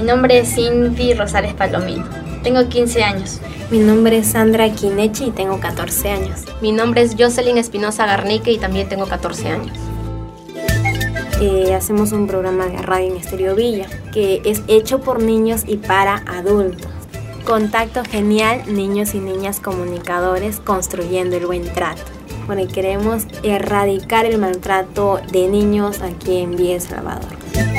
nombre es Cindy Rosales Palomino. Tengo 15 años. Mi nombre es Sandra Quinechi y tengo 14 años. Mi nombre es Jocelyn Espinosa Garnique y también tengo 14 años. Hacemos un programa de radio en Estéreo Villa que es hecho por niños y para adultos. Contacto Genial, niños y niñas comunicadores construyendo el buen trato. Porque queremos erradicar el maltrato de niños aquí en Villa El Salvador.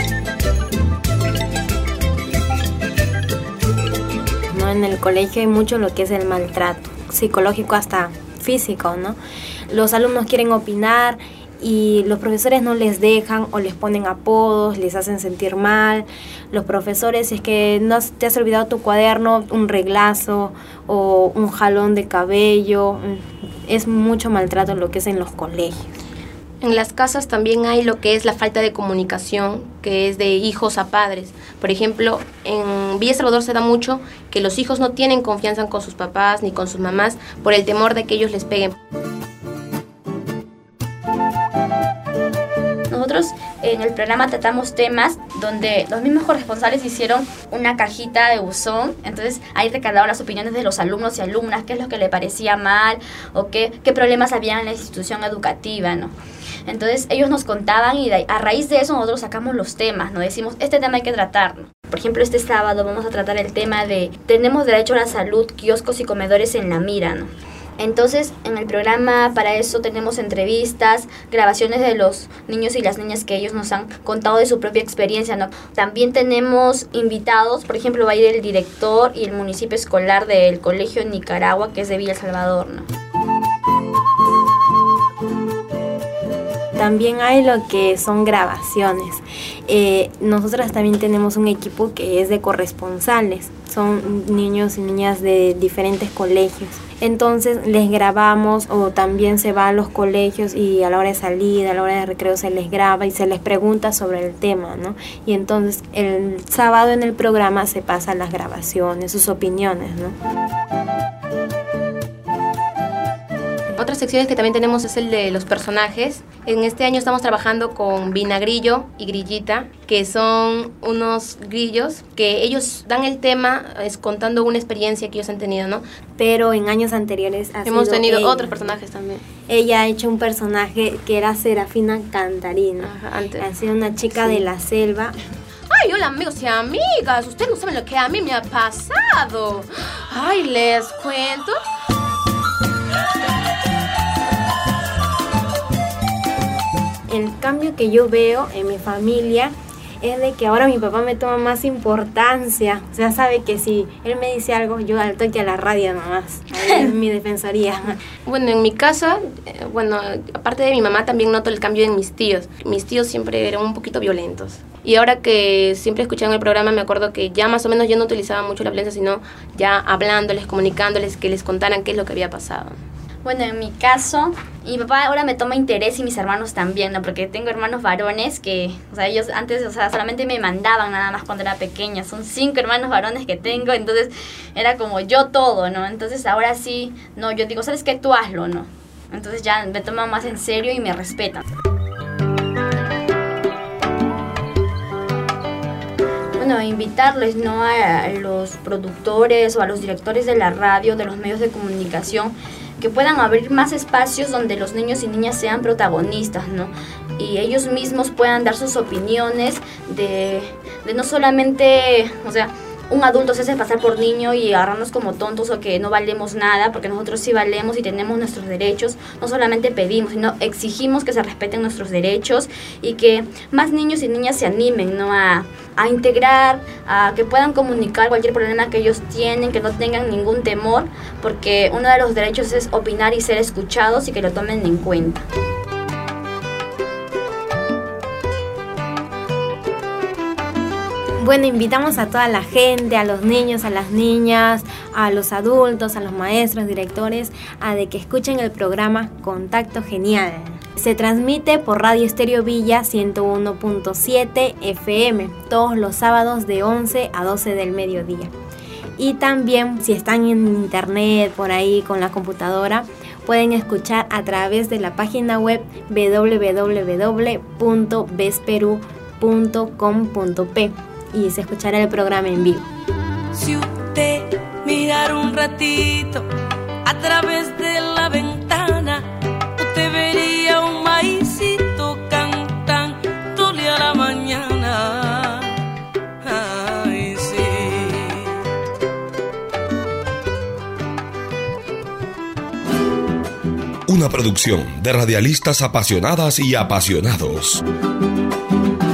¿No? En el colegio hay mucho lo que es el maltrato psicológico hasta físico, ¿no? Los alumnos quieren opinar y los profesores no les dejan o les ponen apodos, les hacen sentir mal. Los profesores, si es que no te has olvidado tu cuaderno, un reglazo o un jalón de cabello. Es mucho maltrato lo que es en los colegios. En las casas también hay lo que es la falta de comunicación, que es de hijos a padres. Por ejemplo, en Villa Salvador se da mucho que los hijos no tienen confianza con sus papás ni con sus mamás por el temor de que ellos les peguen. Nosotros en el programa tratamos temas donde los mismos corresponsales hicieron una cajita de buzón, entonces ahí recalaron las opiniones de los alumnos y alumnas, qué es lo que le parecía mal o qué problemas había en la institución educativa, ¿no? Entonces ellos nos contaban y a raíz de eso nosotros sacamos los temas, ¿no? Decimos, este tema hay que tratarlo. Por ejemplo, este sábado vamos a tratar el tema de tenemos derecho a la salud, kioscos y comedores en la mira, ¿no? Entonces, en el programa para eso tenemos entrevistas, grabaciones de los niños y las niñas que ellos nos han contado de su propia experiencia, ¿no? También tenemos invitados, por ejemplo, va a ir el director y el municipio escolar del Colegio Nicaragua, que es de Villa El Salvador, ¿no? También hay lo que son grabaciones. Nosotras también tenemos un equipo que es de corresponsales. Son niños y niñas de diferentes colegios. Entonces les grabamos o también se va a los colegios y a la hora de salida, a la hora de recreo se les graba y se les pregunta sobre el tema, ¿no? Y entonces el sábado en el programa se pasan las grabaciones, sus opiniones, ¿no? Otras secciones que también tenemos es el de los personajes. En este año estamos trabajando con Vinagrillo y Grillita, que son unos grillos que ellos dan el tema contando una experiencia que ellos han tenido, ¿no? Pero en años anteriores hemos tenido otros personajes también. Ella ha hecho un personaje que era Serafina Cantarino. Ajá, antes. Ha sido una chica de la selva. Ay, hola amigos y amigas, ustedes no saben lo que a mí me ha pasado. Ay, les cuento. El cambio que yo veo en mi familia es de que ahora mi papá me toma más importancia. O sea, sabe que si él me dice algo, yo al toque a la radio nomás. Ahí es mi defensoría. Bueno, en mi casa, aparte de mi mamá, también noto el cambio en mis tíos. Mis tíos siempre eran un poquito violentos. Y ahora que siempre escuchaban el programa, me acuerdo que ya más o menos yo no utilizaba mucho la violencia, sino ya hablándoles, comunicándoles, que les contaran qué es lo que había pasado. Bueno, en mi caso, mi papá ahora me toma interés y mis hermanos también, ¿no? Porque tengo hermanos varones que, ellos antes, solamente me mandaban nada más cuando era pequeña. Son 5 hermanos varones que tengo, entonces era como yo todo, ¿no? Entonces ahora sí, no, yo digo, ¿sabes qué? Tú hazlo, ¿no? Entonces ya me toman más en serio y me respetan. Bueno, invitarles, ¿no? A los productores o a los directores de la radio, de los medios de comunicación, que puedan abrir más espacios donde los niños y niñas sean protagonistas, ¿no? Y ellos mismos puedan dar sus opiniones de no solamente, un adulto se hace pasar por niño y agarrarnos como tontos o que no valemos nada, porque nosotros sí valemos y tenemos nuestros derechos. No solamente pedimos, sino exigimos que se respeten nuestros derechos y que más niños y niñas se animen, ¿no? a integrar, a que puedan comunicar cualquier problema que ellos tienen, que no tengan ningún temor, porque uno de los derechos es opinar y ser escuchados y que lo tomen en cuenta. Bueno, invitamos a toda la gente, a los niños, a las niñas, a los adultos, a los maestros, directores, a de que escuchen el programa Contacto Genial. Se transmite por Radio Estéreo Villa 101.7 FM todos los sábados de 11 a 12 del mediodía. Y también, si están en internet, por ahí con la computadora, pueden escuchar a través de la página web www.besperu.com.p. y se escuchará el programa en vivo. Si usted mirara un ratito a través de la ventana, usted vería un maicito cantándole a la mañana. Ay, sí. Una producción de radialistas apasionadas y apasionados.